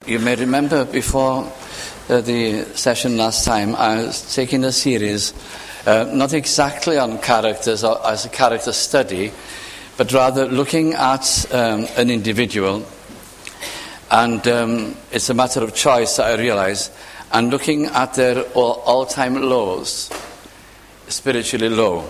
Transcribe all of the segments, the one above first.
You may remember before the session last time, I was taking a series, not exactly on characters or as a character study, but rather looking at an individual. And it's a matter of choice, I realize, and looking at their all-time lows, spiritually low.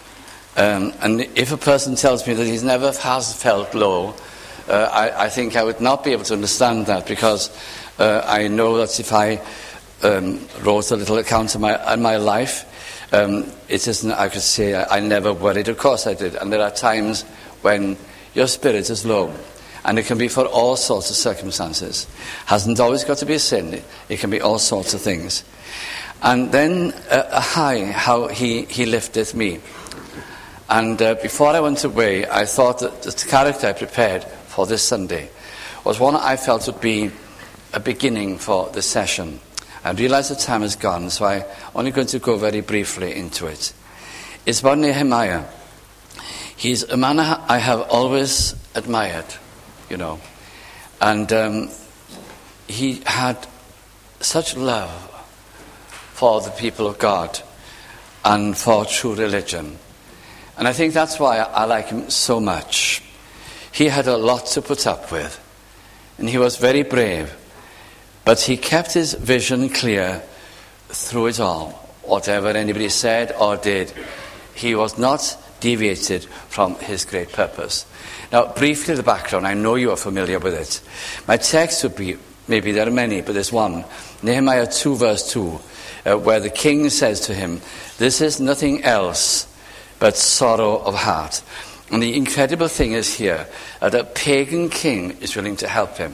And if a person tells me that he never has felt low, I think I would not be able to understand that, because I know that if I wrote a little account of my life, it isn't, I could say I never worried. Of course I did. And there are times when your spirit is low. And it can be for all sorts of circumstances. Hasn't always got to be a sin. It can be all sorts of things. And then a high, how he lifteth me. And before I went away, I thought that the character I prepared for this Sunday was one I felt would be a beginning for the session. I realise the time has gone, so I'm only going to go very briefly into it. It's about Nehemiah. He's a man I have always admired, you know. And he had such love for the people of God and for true religion. And I think that's why I like him so much. He had a lot to put up with. And he was very brave. But he kept his vision clear through it all. Whatever anybody said or did, he was not deviated from his great purpose. Now, briefly the background. I know you are familiar with it. My text would be, maybe there are many, but there's one. Nehemiah 2 verse 2, where the king says to him, "This is nothing else but sorrow of heart." And the incredible thing is here that a pagan king is willing to help him.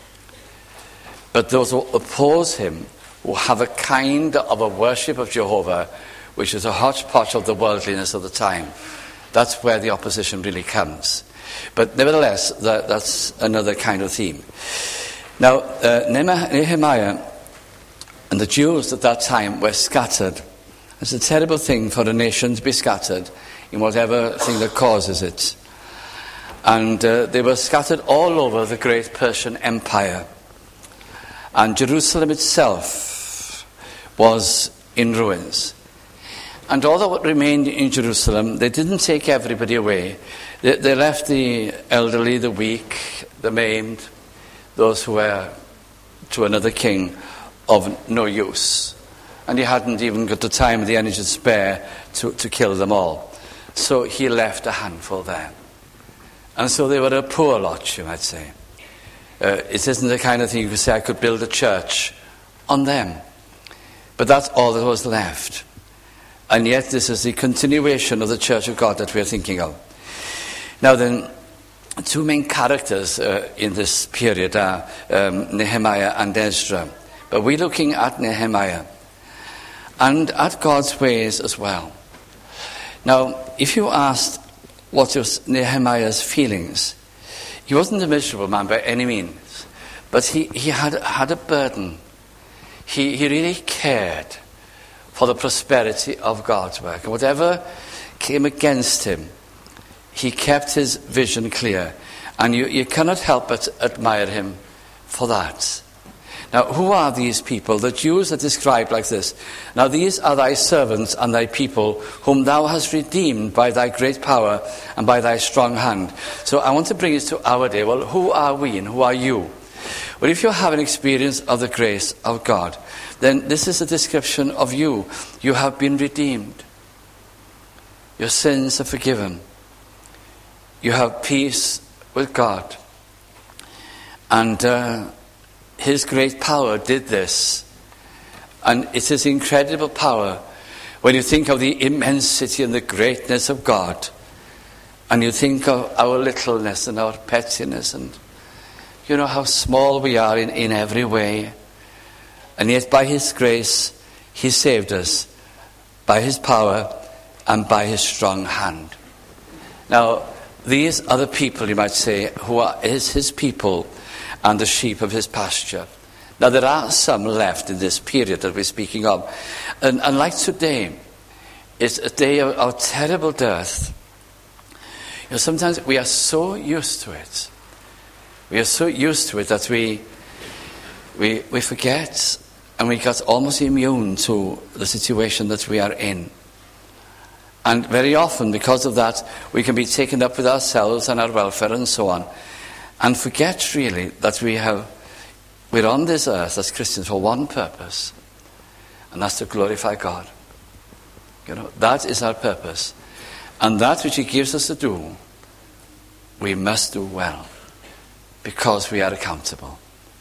But those who oppose him, who have a kind of a worship of Jehovah, which is a hodgepodge of the worldliness of the time, that's where the opposition really comes. But nevertheless, that's another kind of theme. Now, Nehemiah and the Jews at that time were scattered. It's a terrible thing for a nation to be scattered in whatever thing that causes it. And they were scattered all over the great Persian Empire. And Jerusalem itself was in ruins. And although it remained in Jerusalem, they didn't take everybody away. They left the elderly, the weak, the maimed, those who were to another king of no use. And he hadn't even got the time or the energy to spare to kill them all. So he left a handful there. And so they were a poor lot, you might say. It isn't the kind of thing you could say I could build a church on them. But that's all that was left. And yet this is the continuation of the Church of God that we're thinking of. Now then, two main characters in this period are Nehemiah and Ezra. But we're looking at Nehemiah and at God's ways as well. Now, if you asked what was Nehemiah's feelings, he wasn't a miserable man by any means, but he had a burden. He really cared for the prosperity of God's work. And whatever came against him, he kept his vision clear. And you cannot help but admire him for that. Now, who are these people? The Jews are described like this. "Now these are thy servants and thy people, whom thou hast redeemed by thy great power and by thy strong hand." So I want to bring it to our day. Well, who are we and who are you? Well, if you have an experience of the grace of God, then this is a description of you. You have been redeemed. Your sins are forgiven. You have peace with God. And his great power did this. And it is incredible power when you think of the immensity and the greatness of God. And you think of our littleness and our pettiness, and you know how small we are in every way. And yet by his grace, he saved us by his power and by his strong hand. Now, these are the people, you might say, who are his people and the sheep of his pasture. Now, there are some left in this period that we're speaking of. And like today, it's a day of terrible dearth. You know, sometimes we are so used to it. We are so used to it that we we forget, and we got almost immune to the situation that we are in. And very often, because of that, we can be taken up with ourselves and our welfare and so on, and forget really that we're on this earth as Christians for one purpose, and that's to glorify God. That is our purpose. And that which He gives us to do, we must do well, because we are accountable.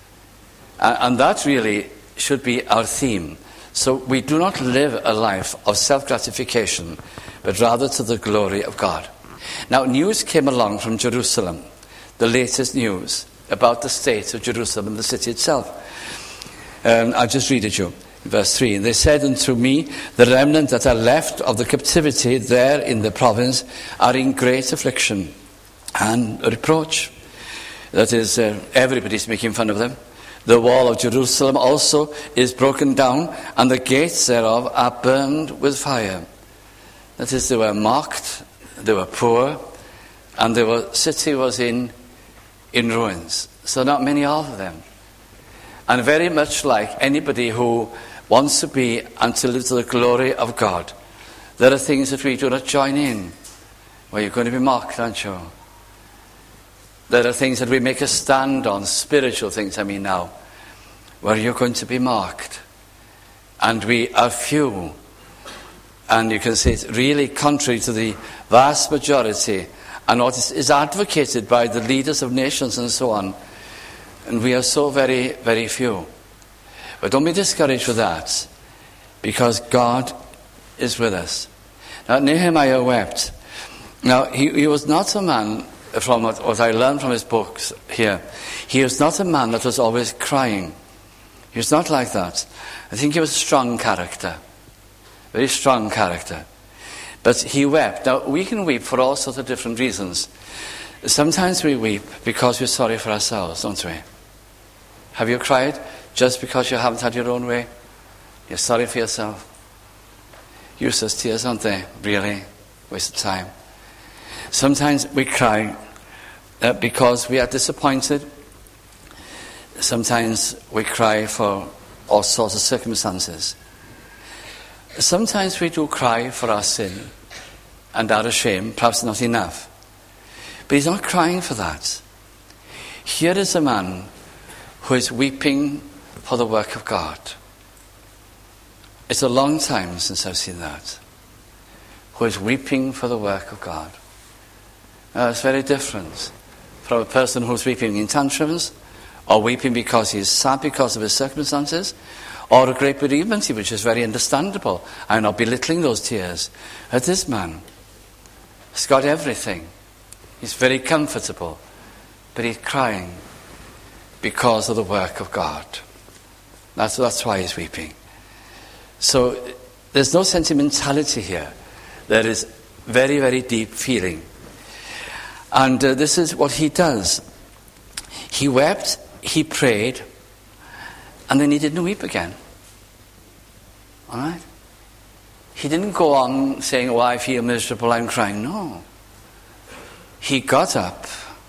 And that really should be our theme. So we do not live a life of self-gratification, but rather to the glory of God. Now, news came along from Jerusalem, the latest news about the state of Jerusalem and the city itself. I'll just read it to you. Verse 3, they said unto me, the remnant that are left of the captivity there in the province are in great affliction and reproach. That is, everybody's making fun of them. The wall of Jerusalem also is broken down, and the gates thereof are burned with fire. That is, they were mocked, they were poor, and the city was in ruins. So not many of them. And very much like anybody who wants to be and to live to the glory of God, there are things that we do not join in. Well, you're going to be mocked, aren't you? There are things that we make a stand on, spiritual things, now, where you're going to be mocked. And we are few. And you can say it's really contrary to the vast majority and what is advocated by the leaders of nations and so on. And we are so very, very few. But don't be discouraged with that, because God is with us. Now, Nehemiah wept. Now, he was not a man, from what I learned from his books here, he was not a man that was always crying. He was not like that. I think he was a strong character, very strong character. But he wept. Now, we can weep for all sorts of different reasons. Sometimes we weep because we're sorry for ourselves, don't we? Have you cried just because you haven't had your own way? You're sorry for yourself. Useless tears, aren't they? Really? Waste of time. Sometimes we cry because we are disappointed. Sometimes we cry for all sorts of circumstances. Sometimes we do cry for our sin and are ashamed, perhaps not enough. But he's not crying for that. Here is a man who is weeping for the work of God. It's a long time since I've seen that. Who is weeping for the work of God. It's very different from a person who's weeping in tantrums, or weeping because he's sad because of his circumstances, or a great bereavement, which is very understandable. I'm not belittling those tears. But this man has got everything. He's very comfortable, but he's crying because of the work of God. That's why he's weeping. So there's no sentimentality here. There is very, very deep feeling. And this is what he does. He wept, he prayed, and then he didn't weep again. All right? He didn't go on saying, oh, I feel miserable, I'm crying. No. He got up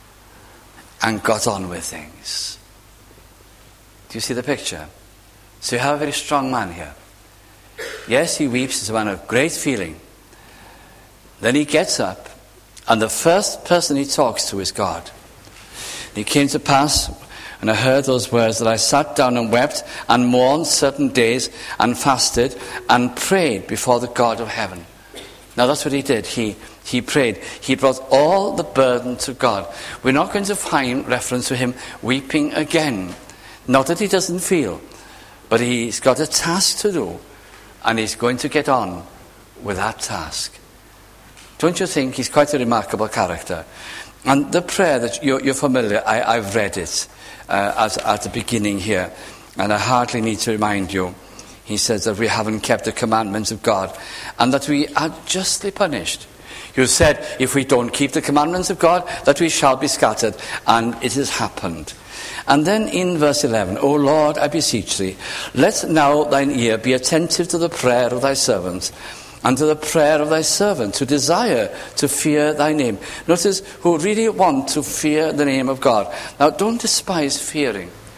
and got on with things. Do you see the picture? So you have a very strong man here. Yes, he weeps, he's a man of great feeling. Then he gets up, and the first person he talks to is God. It came to pass, and I heard those words, that I sat down and wept and mourned certain days and fasted and prayed before the God of heaven. Now that's what he did. He prayed. He brought all the burden to God. We're not going to find reference to him weeping again. Not that he doesn't feel, but he's got a task to do, and he's going to get on with that task. Don't you think he's quite a remarkable character? And the prayer that you're familiar, I've read it at the beginning here, and I hardly need to remind you. He says that we haven't kept the commandments of God, and that we are justly punished. You said, if we don't keep the commandments of God, that we shall be scattered, and it has happened. And then in verse 11, O Lord, I beseech thee, let now thine ear be attentive to the prayer of thy servant, and to the prayer of thy servant, who desire to fear thy name. Notice, who really want to fear the name of God. Now, don't despise fearing.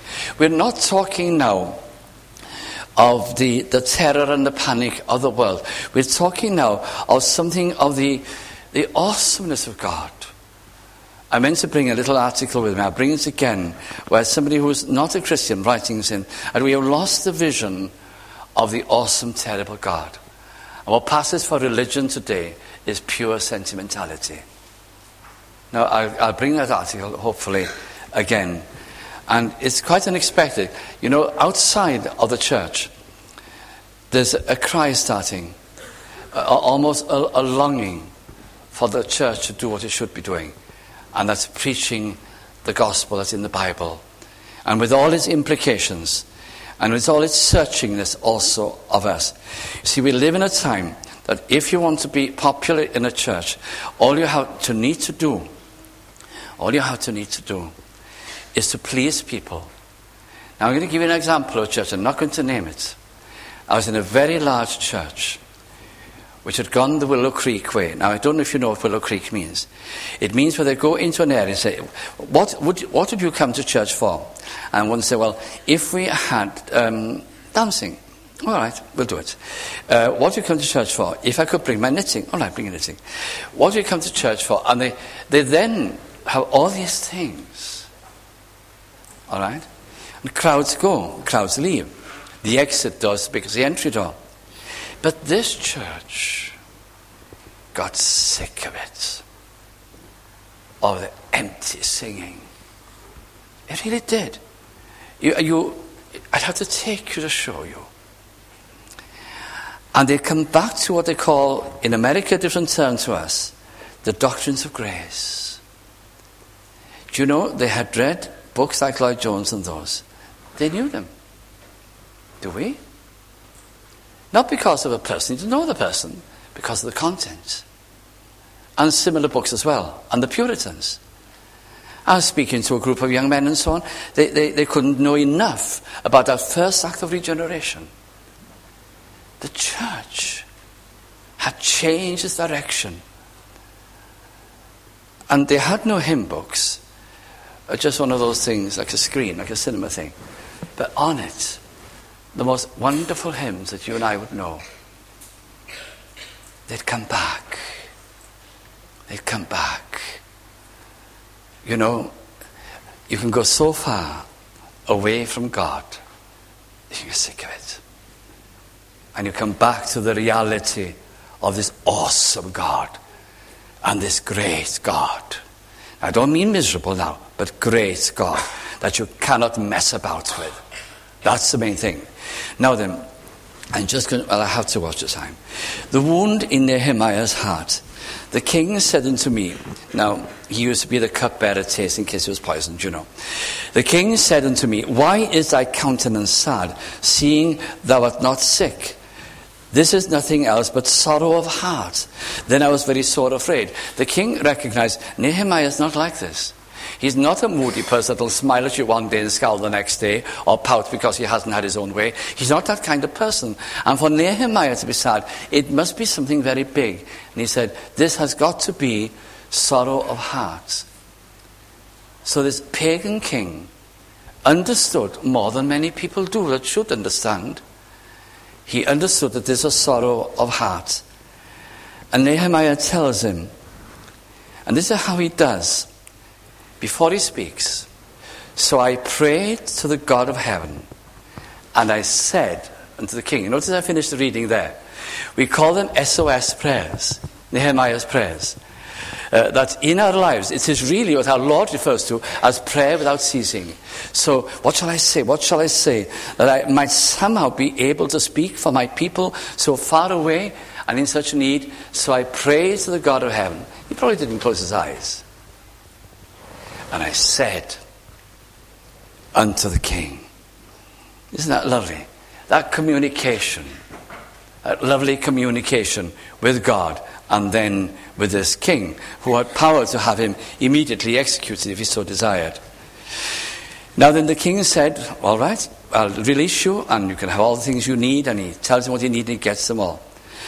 We're not talking now of the terror and the panic of the world. We're talking now of something of the awesomeness of God. I meant to bring a little article with me. I'll bring it again, where somebody who's not a Christian writing in, and we have lost the vision of the awesome, terrible God. And what passes for religion today is pure sentimentality. Now, I'll bring that article, hopefully, again. And it's quite unexpected. You know, outside of the church, there's a cry starting, almost a longing for the church to do what it should be doing. And that's preaching the gospel that's in the Bible. And with all its implications, and with all its searchingness also of us. You see, we live in a time that if you want to be popular in a church, all you have to need to do is to please people. Now, I'm going to give you an example of a church. I'm not going to name it. I was in a very large church which had gone the Willow Creek way. Now, I don't know if you know what Willow Creek means. It means where they go into an area and say, what would you come to church for? And one say, well, if we had dancing. All right, we'll do it. What do you come to church for? If I could bring my knitting. All right, bring your knitting. What do you come to church for? And they then have all these things. All right? And crowds go, crowds leave. The exit door is because the entry door. But this church got sick of it. Of the empty singing. It really did. I'd have to take you to show you. And they come back to what they call, in America, a different term to us, the doctrines of grace. Do you know, they had read books like Lloyd Jones and those. They knew them. Do we? Not because of a person, you didn't know the person, because of the content. And similar books as well, and the Puritans. I was speaking to a group of young men and so on. They couldn't know enough about that first act of regeneration. The church had changed its direction. And they had no hymn books. Just one of those things, like a screen, like a cinema thing. But on it, the most wonderful hymns that you and I would know. They'd come back. They'd come back. You know, you can go so far away from God, you get sick of it. And you come back to the reality of this awesome God and this great God. I don't mean miserable now, but great God that you cannot mess about with. That's the main thing. Now then, I'm just going to, well, I have to watch the time. The wound in Nehemiah's heart. The king said unto me, now, he used to be the cupbearer taste in case he was poisoned, you know. The king said unto me, why is thy countenance sad, seeing thou art not sick? This is nothing else but sorrow of heart. Then I was very sore afraid. The king recognized, Nehemiah is not like this. He's not a moody person that will smile at you one day and scowl the next day, or pout because he hasn't had his own way. He's not that kind of person. And for Nehemiah to be sad, it must be something very big. And he said, this has got to be sorrow of heart. So this pagan king understood more than many people do that should understand. He understood that there's a sorrow of heart. And Nehemiah tells him, and this is how he does, before he speaks. So I prayed to the God of heaven, and I said unto the king. Notice I finished the reading there. We call them SOS prayers, Nehemiah's prayers. That in our lives, it is really what our Lord refers to as prayer without ceasing. So, what shall I say? What shall I say? That I might somehow be able to speak for my people so far away and in such need. So I prayed to the God of heaven. He probably didn't close his eyes. And I said unto the king. Isn't that lovely? That communication, that lovely communication with God, and then with this king, who had power to have him immediately executed if he so desired. Now then the king said, all right, I'll release you, and you can have all the things you need, and he tells him what he needs, and he gets them all.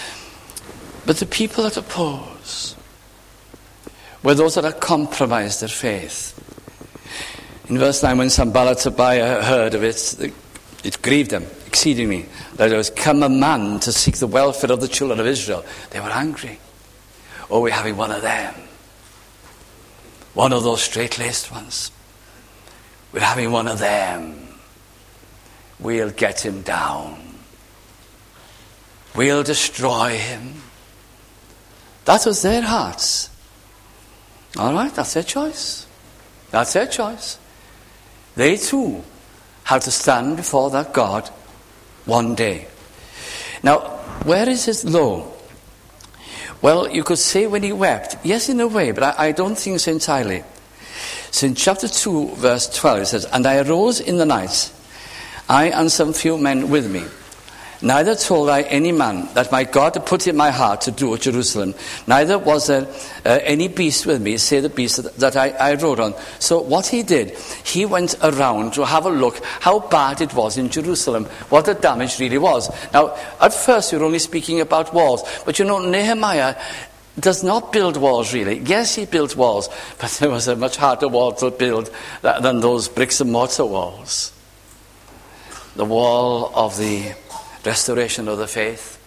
But the people that oppose were those that had compromised their faith. In verse 9, when Sanballat and Tobiah heard of it, it grieved them exceedingly that there was come a man to seek the welfare of the children of Israel. They were angry. Oh, we're having one of them. One of those straight-laced ones. We're having one of them. We'll get him down. We'll destroy him. That was their hearts. All right, that's their choice. That's their choice. They too have to stand before that God one day. Now, where is his low? Well, you could say when he wept. Yes, in a way, but I don't think so entirely. So in chapter 2, verse 12, it says, "And I arose in the night, I and some few men with me. Neither told I any man that my God had put in my heart to do at Jerusalem. Neither was there any beast with me, say the beast that I rode on." So what he did, he went around to have a look how bad it was in Jerusalem, what the damage really was. Now, at first we were only speaking about walls, but you know, Nehemiah does not build walls really. Yes, he built walls, but there was a much harder wall to build than those bricks and mortar walls. The wall of the restoration of the faith,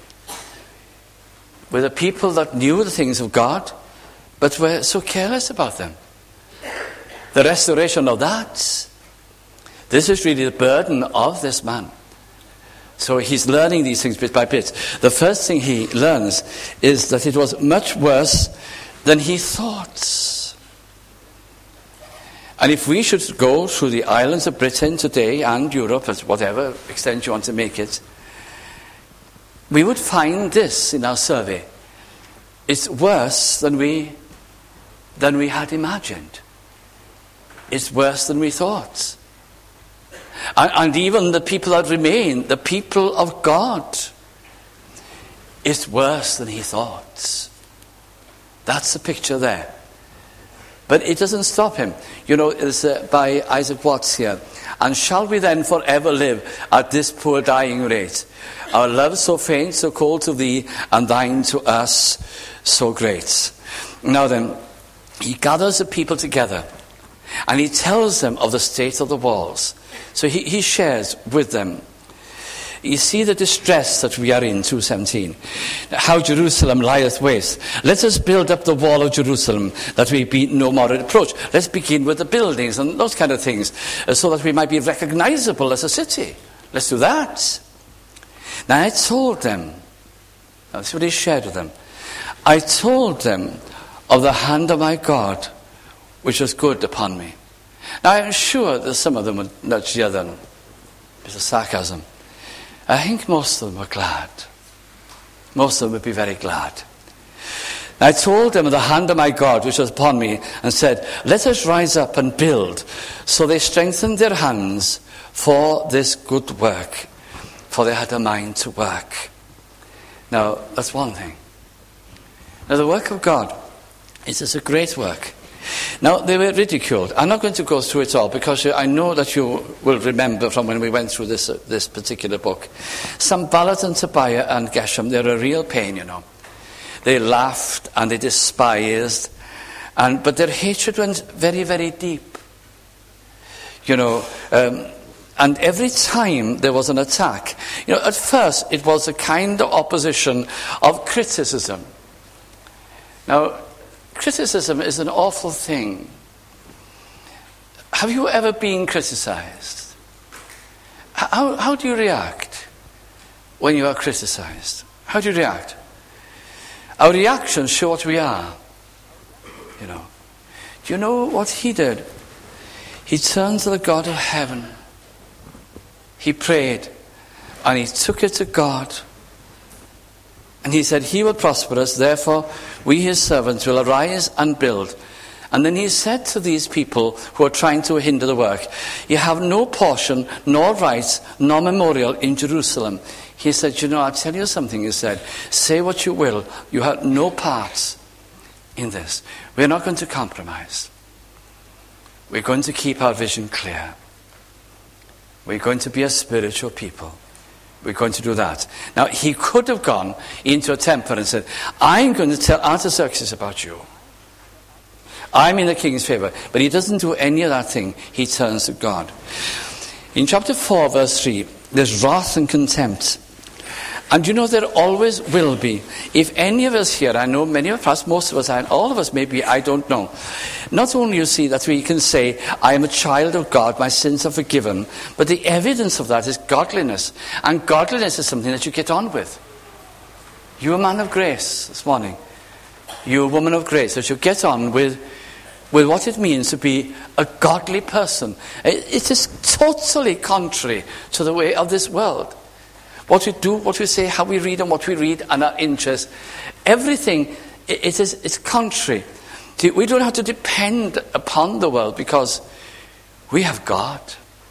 with the people that knew the things of God but were so careless about them. The restoration of that, this is really the burden of this man. So he's learning these things bit by bit. The first thing he learns is that it was much worse than he thought. And if we should go through the islands of Britain today and Europe, at whatever extent you want to make it, we would find this in our survey. It's worse than we had imagined. It's worse than we thought. And even the people that remain, the people of God, it's worse than he thought. That's the picture there. But it doesn't stop him. You know, it's by Isaac Watts here. "And shall we then forever live at this poor dying rate? Our love so faint, so cold to thee, and thine to us so great." Now then, he gathers the people together, and he tells them of the state of the walls. So he shares with them. You see the distress that we are in, 2:17. "How Jerusalem lieth waste. Let us build up the wall of Jerusalem, that we be no more at reproach." Let's begin with the buildings and those kind of things, so that we might be recognizable as a city. Let's do that. Now I told them, that's what he shared with them, "I told them of the hand of my God, which was good upon me." Now I'm sure that some of them would nudge the other. It's a sarcasm. I think most of them were glad. Most of them would be very glad. "I told them of the hand of my God which was upon me, and said, Let us rise up and build. So they strengthened their hands for this good work, for they had a mind to work." Now, that's one thing. Now, the work of God is a great work. Now, they were ridiculed. I'm not going to go through it all, because I know that you will remember from when we went through this particular book. Sanballat and Tobiah and Geshem, they're a real pain, you know. They laughed and they despised, but their hatred went very, very deep. You know, and every time there was an attack, you know, at first it was a kind of opposition of criticism. Now, criticism is an awful thing. Have you ever been criticized? How do you react when you are criticized? How do you react? Our reactions show what we are. You know. Do you know what he did? He turned to the God of heaven. He prayed, and he took it to God. And he said, "He will prosper us, therefore we his servants will arise and build." And then he said to these people who are trying to hinder the work, "You have no portion, nor right, nor memorial in Jerusalem." He said, "You know, I'll tell you something," he said. "Say what you will, you have no part in this. We're not going to compromise. We're going to keep our vision clear. We're going to be a spiritual people. We're going to do that." Now, he could have gone into a temple and said, "I'm going to tell Artaxerxes about you. I'm in the king's favor. But he doesn't do any of that thing. He turns to God. In chapter 4, verse 3, there's wrath and contempt. And you know, there always will be. If any of us here, I know many of us, most of us, and all of us maybe, I don't know. Not only you see that we can say, I am a child of God, my sins are forgiven, but the evidence of that is godliness. And godliness is something that you get on with. You're a man of grace this morning. You're a woman of grace, that you get on with what it means to be a godly person. It is totally contrary to the way of this world. What we do, what we say, how we read and what we read and our interests, everything, it's contrary. We don't have to depend upon the world because we have God.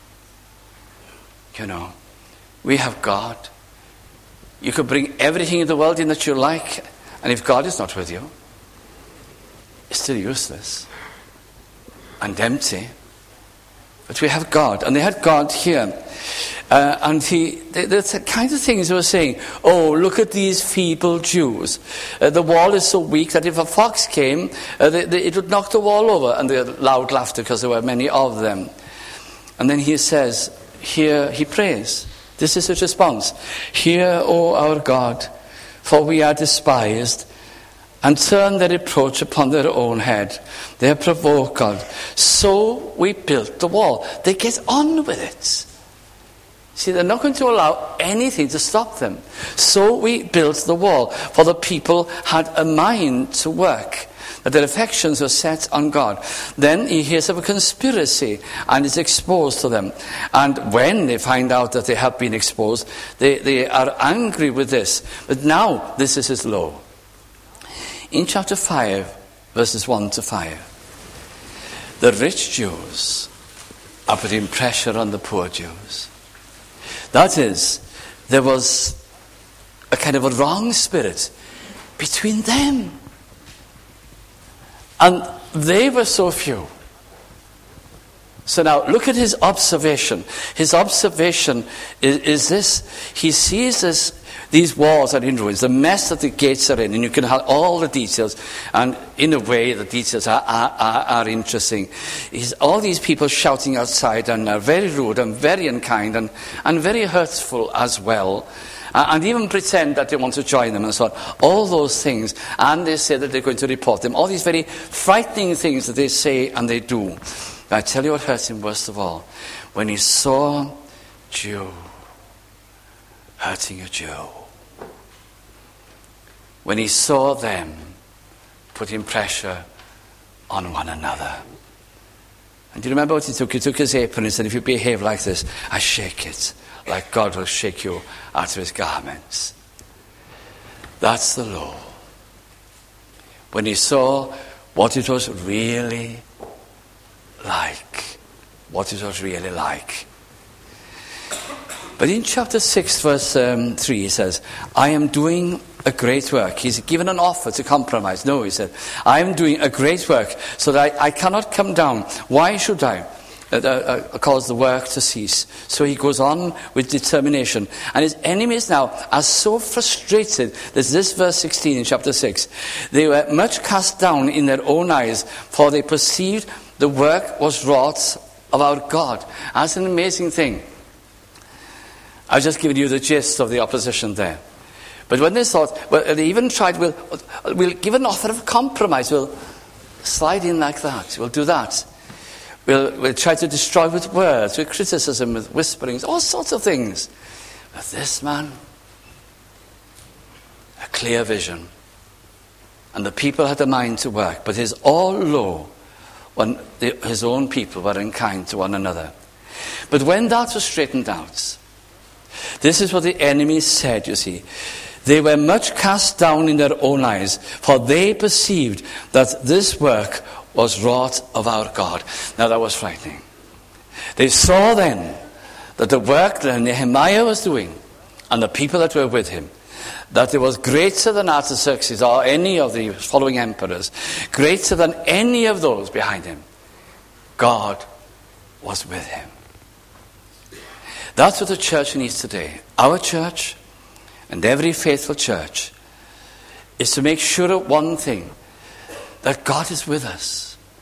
You know, we have God. You could bring everything in the world in that you like, and if God is not with you, it's still useless and empty. But we have God, and they had God here. And the kind of things they were saying, oh, look at these feeble Jews. The wall is so weak that if a fox came, it would knock the wall over. And they had loud laughter because there were many of them. And then he says, here he prays. This is his response. Hear, O our God, for we are despised, and turn their reproach upon their own head. They have provoked God. So we built the wall. They get on with it. See, they're not going to allow anything to stop them. So we built the wall, for the people had a mind to work, that their affections were set on God. Then he hears of a conspiracy and is exposed to them. And when they find out that they have been exposed, they are angry with this. But now this is his law. In chapter 5, verses 1 to 5, the rich Jews are putting pressure on the poor Jews. That is, there was a kind of a wrong spirit between them. And they were so few. So now, look at his observation. His observation is this. He sees these walls are in ruins, the mess that the gates are in, and you can have all the details. And in a way, the details are interesting. All these people shouting outside and are very rude and very unkind and very hurtful as well. And even pretend that they want to join them and so on. All those things. And they say that they're going to report them. All these very frightening things that they say and they do. But I tell you what hurt him worst of all. When he saw Jew hurting a Jew. When he saw them putting pressure on one another. And do you remember what he took? He took his apron and said, if you behave like this, I shake it. Like God will shake you out of his garments. That's the law. When he saw what it was really like. What it was really like. But in chapter 6, verse 3, he says, I am doing a great work. He's given an offer to compromise. No, he said, I am doing a great work so that I cannot come down. Why should I cause the work to cease? So he goes on with determination. And his enemies now are so frustrated. There's this verse 16 in chapter 6. They were much cast down in their own eyes, for they perceived the work was wrought of our God. That's an amazing thing. I've just given you the gist of the opposition there. But when they thought, well, they even tried, we'll give an offer of compromise. We'll slide in like that. We'll do that. We'll try to destroy with words, with criticism, with whisperings, all sorts of things. But this man, a clear vision. And the people had a mind to work. But his all low when his own people were unkind to one another. But when that was straightened out, this is what the enemy said, you see. They were much cast down in their own eyes, for they perceived that this work was wrought of our God. Now that was frightening. They saw then that the work that Nehemiah was doing, and the people that were with him, that it was greater than Artaxerxes or any of the following emperors, greater than any of those behind him. God was with him. That's what the church needs today. Our church and every faithful church is to make sure of one thing, that God is with us.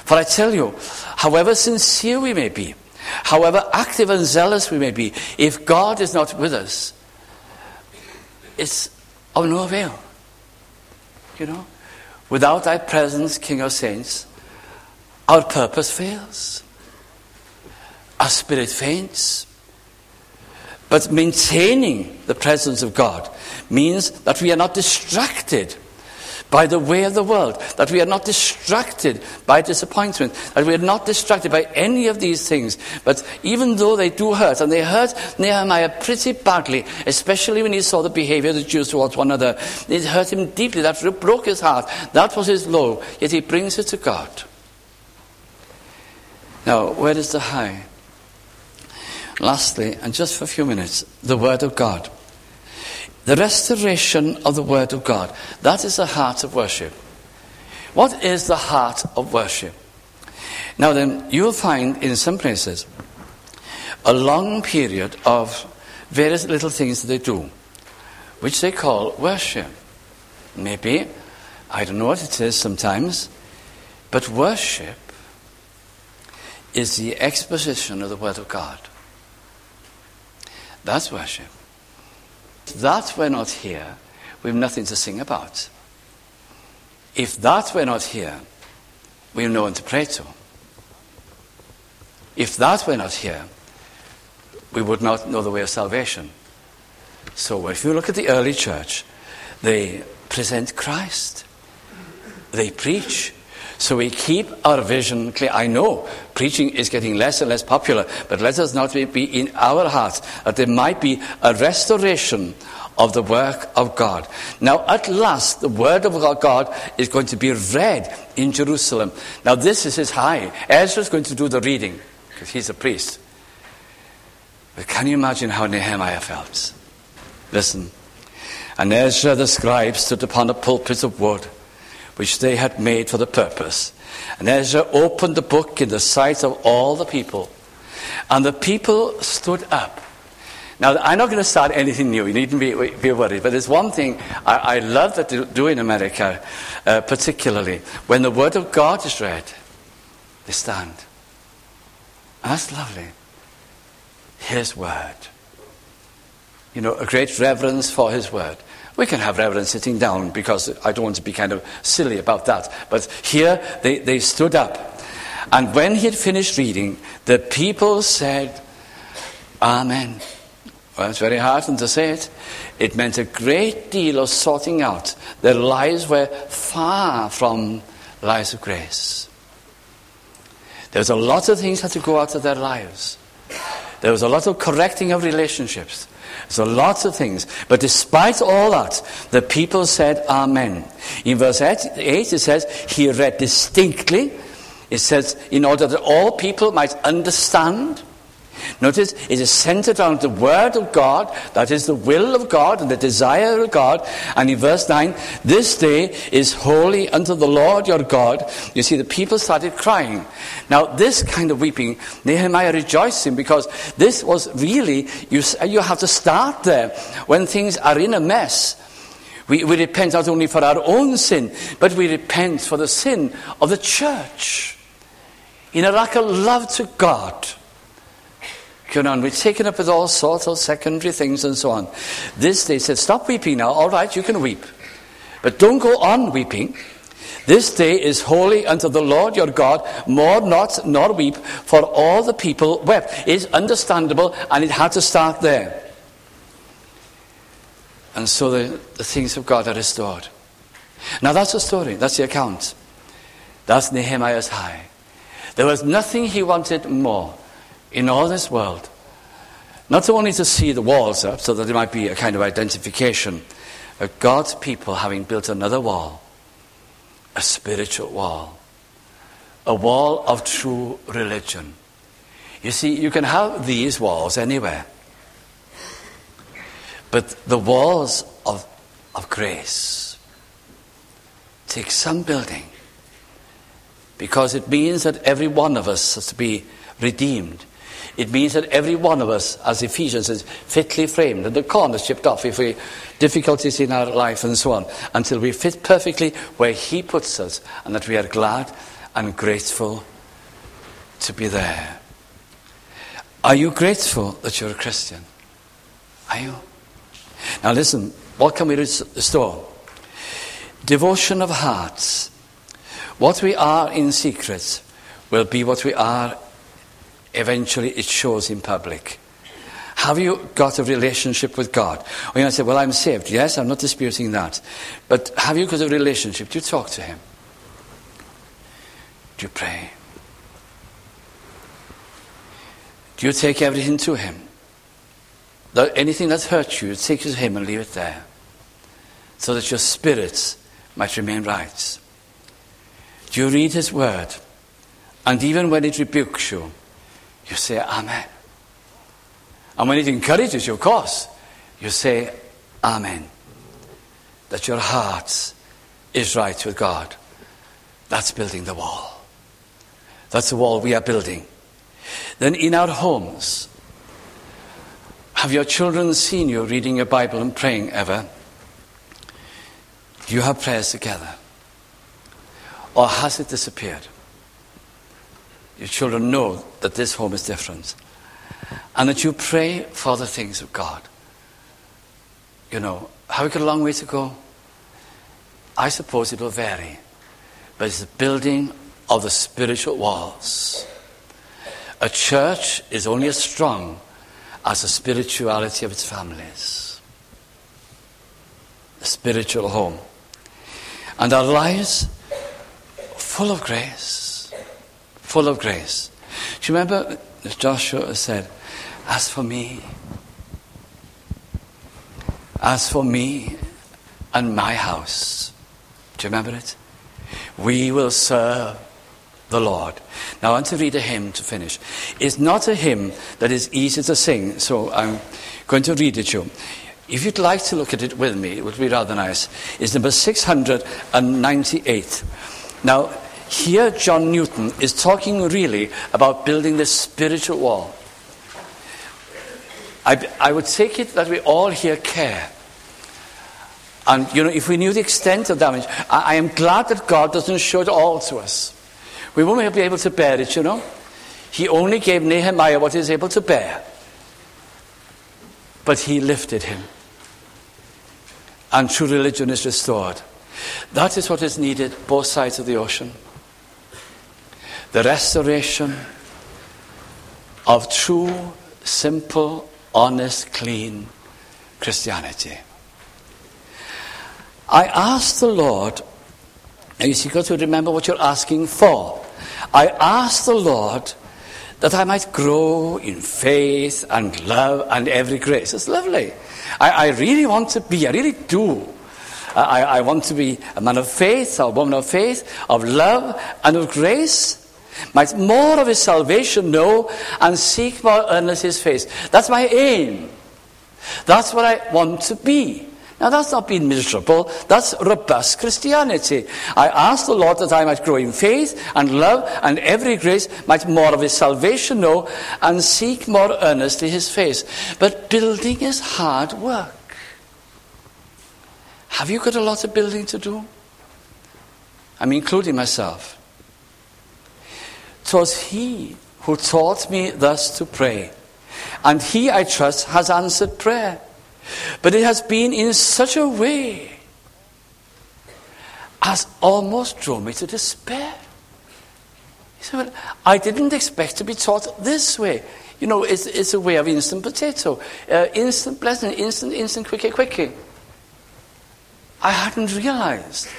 For I tell you, however sincere we may be, however active and zealous we may be, if God is not with us, it's of no avail. You know, without thy presence, King of Saints, our purpose fails. Our spirit faints. But maintaining the presence of God means that we are not distracted by the way of the world, that we are not distracted by disappointment, that we are not distracted by any of these things. But even though they do hurt, and they hurt Nehemiah pretty badly, especially when he saw the behavior of the Jews towards one another, it hurt him deeply, that broke his heart, that was his low, yet he brings it to God. Now, where is the high? Lastly, and just for a few minutes, the Word of God. The restoration of the Word of God. That is the heart of worship. What is the heart of worship? Now then, you will find in some places a long period of various little things that they do, which they call worship. Maybe, I don't know what it is sometimes, but worship is the exposition of the Word of God. That's worship. If that were not here, we have nothing to sing about. If that were not here, we have no one to pray to. If that were not here, we would not know the way of salvation. So if you look at the early church, they present Christ. They preach. So we keep our vision clear. I know preaching is getting less and less popular, but let us not be in our hearts that there might be a restoration of the work of God. Now, at last, the word of God is going to be read in Jerusalem. Now, this is his high. Ezra is going to do the reading, because he's a priest. But can you imagine how Nehemiah felt? Listen. And Ezra the scribe stood upon a pulpit of wood, which they had made for the purpose. And Ezra opened the book in the sight of all the people. And the people stood up. Now, I'm not going to start anything new. You needn't be worried. But there's one thing I love that they do in America, particularly. When the Word of God is read, they stand. And that's lovely. His Word. You know, a great reverence for His Word. We can have reverence sitting down, because I don't want to be kind of silly about that. But here they stood up. And when he had finished reading, the people said, Amen. Well, it's very hard for them to say it. It meant a great deal of sorting out. Their lives were far from lives of grace. There was a lot of things had to go out of their lives. There was a lot of correcting of relationships. So lots of things. But despite all that, the people said Amen. In verse 8 it says, he read distinctly. It says, in order that all people might understand. Notice, it is centered on the Word of God, that is the will of God and the desire of God. And in verse 9, this day is holy unto the Lord your God. You see, the people started crying. Now, this kind of weeping, Nehemiah rejoicing, because this was really, you have to start there. When things are in a mess, we repent not only for our own sin, but we repent for the sin of the church. In a lack of love to God. You know, and we're taken up with all sorts of secondary things and so on. This day said, stop weeping now. All right, you can weep. But don't go on weeping. This day is holy unto the Lord your God. Mourn not, nor weep, for all the people wept. It's understandable, and it had to start there. And so the things of God are restored. Now that's the story. That's the account. That's Nehemiah's high. There was nothing he wanted more in all this world, not only to see the walls up so that there might be a kind of identification, but God's people having built another wall, a spiritual wall, a wall of true religion. You see, you can have these walls anywhere, but the walls of grace take some building, because it means that every one of us has to be redeemed. It means that every one of us, as Ephesians says, fitly framed, and the corners chipped off if we difficulties in our life and so on, until we fit perfectly where he puts us, and that we are glad and grateful to be there. Are you grateful that you're a Christian? Are you? Now listen, what can we restore? Devotion of hearts. What we are in secret will be what we are eventually. It shows in public. Have you got a relationship with God? Or you might say, well, I'm saved. Yes, I'm not disputing that. But have you got a relationship? Do you talk to him? Do you pray? Do you take everything to him? Anything that hurts you, take it to him and leave it there, so that your spirit might remain right. Do you read his word? And even when it rebukes you, you say, Amen. And when it encourages you, of course, you say, Amen. That your heart is right with God. That's building the wall. That's the wall we are building. Then in our homes, have your children seen you reading your Bible and praying ever? Do you have prayers together? Or has it disappeared? Your children know that this home is different. And that you pray for the things of God. You know, have we got a long way to go? I suppose it will vary. But it's the building of the spiritual walls. A church is only as strong as the spirituality of its families. The spiritual home. And our lives full of grace. Full of grace. Do you remember Joshua said, as for me and my house. Do you remember it? We will serve the Lord. Now I want to read a hymn to finish. It's not a hymn that is easy to sing, so I'm going to read it to you. If you'd like to look at it with me, it would be rather nice. It's number 698. Now, here John Newton is talking really about building this spiritual wall. I would take it that we all here care. And, you know, if we knew the extent of damage, I am glad that God doesn't show it all to us. We won't be able to bear it, you know. He only gave Nehemiah what he was able to bear. But he lifted him. And true religion is restored. That is what is needed both sides of the ocean. The restoration of true, simple, honest, clean Christianity. I asked the Lord, and you've got to remember what you're asking for. I asked the Lord that I might grow in faith and love and every grace. It's lovely. I really want to be, I really do. I want to be a man of faith, a woman of faith, of love and of grace. Might more of his salvation know and seek more earnestly his face. That's my aim. That's what I want to be. Now that's not being miserable. That's robust Christianity. I ask the Lord that I might grow in faith and love and every grace, might more of his salvation know and seek more earnestly his face. But building is hard work. Have you got a lot of building to do? I'm including myself. 'Twas he who taught me thus to pray, and he, I trust, has answered prayer. But it has been in such a way as almost drove me to despair. He said, well, I didn't expect to be taught this way. You know, it's a way of instant potato. Instant blessing, instant, quickie. I hadn't realized.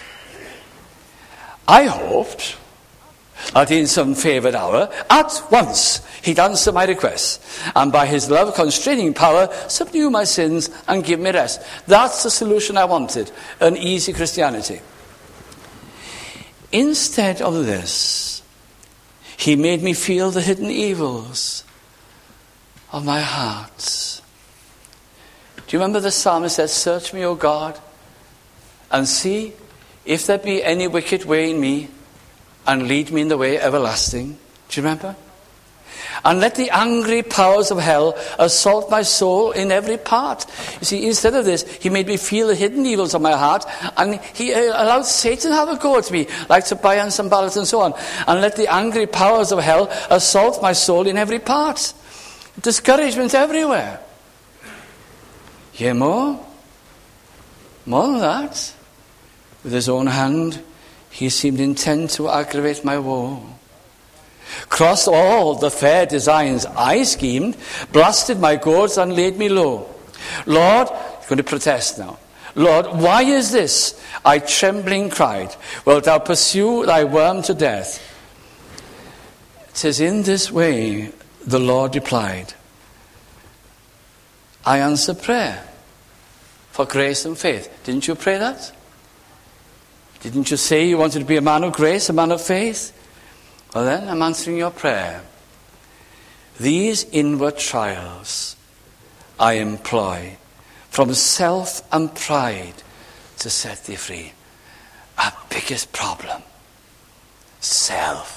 I hoped that in some favoured hour, at once, he'd answer my request, and by his love constraining power, subdue my sins and give me rest. That's the solution I wanted, an easy Christianity. Instead of this, he made me feel the hidden evils of my heart. Do you remember the psalmist said, search me, O God, and see if there be any wicked way in me, and lead me in the way everlasting. Do you remember? And let the angry powers of hell assault my soul in every part. You see, instead of this, he made me feel the hidden evils of my heart, and he allowed Satan to have a go at me, like Tobiah and Sanballat and so on. And let the angry powers of hell assault my soul in every part. Discouragement everywhere. Hear more? More than that. With his own hand, he seemed intent to aggravate my woe. Crossed all the fair designs I schemed, blasted my gourds and laid me low. Lord, he's going to protest now. Lord, why is this? I trembling cried. Wilt thou pursue thy worm to death? It says, in this way the Lord replied, I answer prayer for grace and faith. Didn't you pray that? Didn't you say you wanted to be a man of grace, a man of faith? Well then, I'm answering your prayer. These inward trials I employ from self and pride to set thee free. Our biggest problem, self.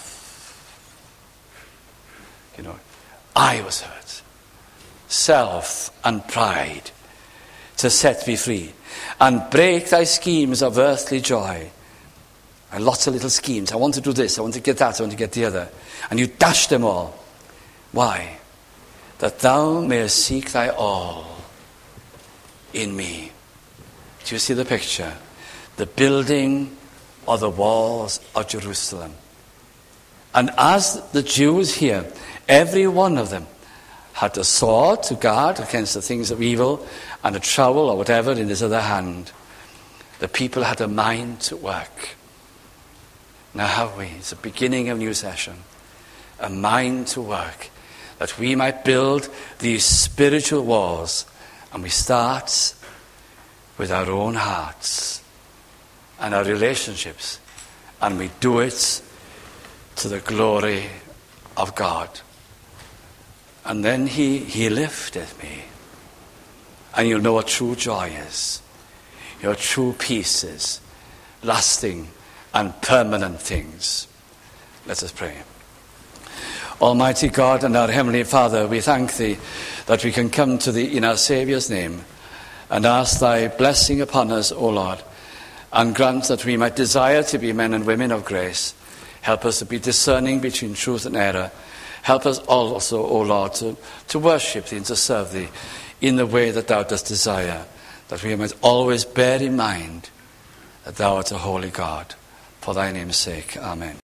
You know, I was hurt. Self and pride to set thee free. And break thy schemes of earthly joy. And lots of little schemes. I want to do this, I want to get that, I want to get the other. And you dash them all. Why? That thou mayest seek thy all in me. Do you see the picture? The building of the walls of Jerusalem. And as the Jews here, every one of them had a sword to guard against the things of evil and a trowel or whatever in his other hand. The people had a mind to work. Now have we? It's the beginning of a new session. A mind to work, that we might build these spiritual walls. And we start with our own hearts and our relationships. And we do it to the glory of God. And then he lifted me. And you'll know what true joy is. Your true peace is lasting and permanent things. Let us pray. Almighty God and our Heavenly Father, we thank thee that we can come to thee in our Saviour's name and ask thy blessing upon us, O Lord, and grant that we might desire to be men and women of grace. Help us to be discerning between truth and error. Help us also, O Lord, to worship thee and to serve thee in the way that thou dost desire, that we might always bear in mind that thou art a holy God. For thy name's sake, amen.